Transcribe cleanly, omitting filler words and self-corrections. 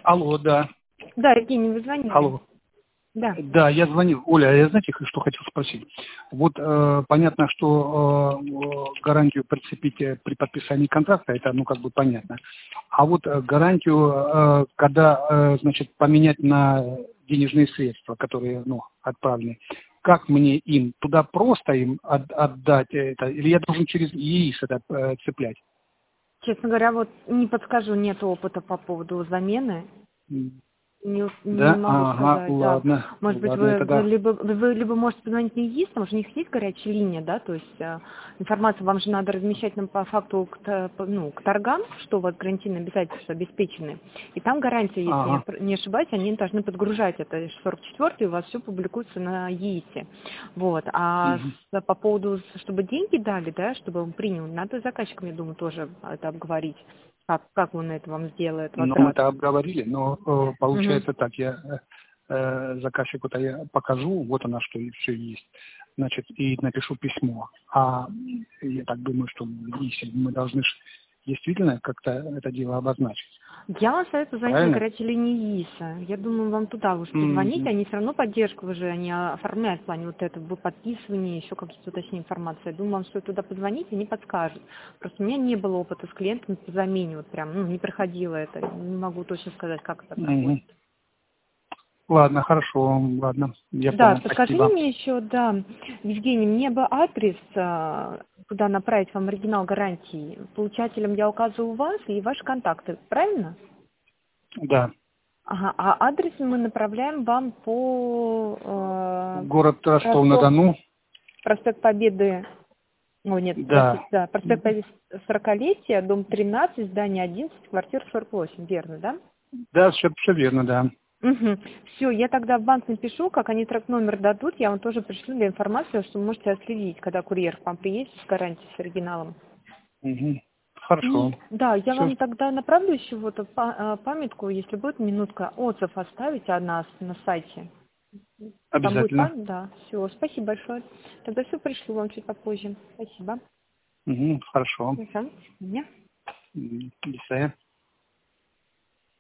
Алло, да. Да, Евгений, вы звонили? Алло. Да. Да, я звонил. Оля, я знаете, что хотел спросить? Вот понятно, что гарантию прицепить при подписании контракта, это как бы понятно. А вот гарантию, когда, значит, поменять на денежные средства, которые, отправлены, как мне им? Туда просто им отдать это? Или я должен через ЕИС это цеплять? Честно говоря, вот не подскажу, нет опыта по поводу замены. Не Да? могу Ага, сказать, да. ладно. Может быть, Ладно, я вы тогда... либо можете позвонить на ЕИС, потому что у них есть горячая линия, да, то есть информацию вам же надо размещать нам по факту к торгам, что у вас гарантийные обязательства обеспечены. И там гарантия, если Ага. я не ошибаюсь, они должны подгружать это 44-й, у вас все публикуется на ЕИСе. Вот. А Мгм. по поводу, чтобы деньги дали, да, чтобы он принял, надо с заказчиком, я думаю, тоже это обговорить. Как он это вам сделает, Ну, мы возврат. это обговорили, но Мгм. получается так, я заказчику-то я покажу, вот она, что и все есть, значит, и напишу письмо. А я так думаю, что если мы должны ж действительно как-то это дело обозначить. Я вам советую звонить на Правильно? горячей линии ИИСа. Я думаю, вам туда лучше позвонить. Мгм. Они все равно поддержку уже они оформляют в плане вот этого подписывания, еще какие-то уточнения информации. Я думаю, вам стоит туда позвонить, они подскажут. Просто у меня не было опыта с клиентами по замене, вот прям, не проходило это. Не могу точно сказать, как это проходит. Мгм. Ладно, хорошо, ладно, я Да, понял, подскажите спасибо. мне еще, да, Евгений, мне бы адрес, куда направить вам оригинал гарантии. Получателям я указываю вас и ваши контакты, правильно? Да, Ага, а адрес мы направляем вам по город Ростов, Ростов-на-Дону, проспект Победы, нет, да, простите, да, проспект Победы 40-летия, дом 13, здание 11, квартира 48, верно, да? да, все верно, да. Угу. Все, я тогда в банк напишу, как они трек-номер дадут, я вам тоже пришлю для информации, что вы можете отследить, когда курьер к вам приедет с гарантией, с оригиналом. Мгм. И Хорошо, да, я все, вам тогда направлю еще вот памятку, если будет минутка, отзыв оставить о нас на сайте. Там будет обязательно. память, да. Все, спасибо большое. Тогда все пришлю вам чуть попозже. Спасибо. Хорошо. До свидания. До свидания.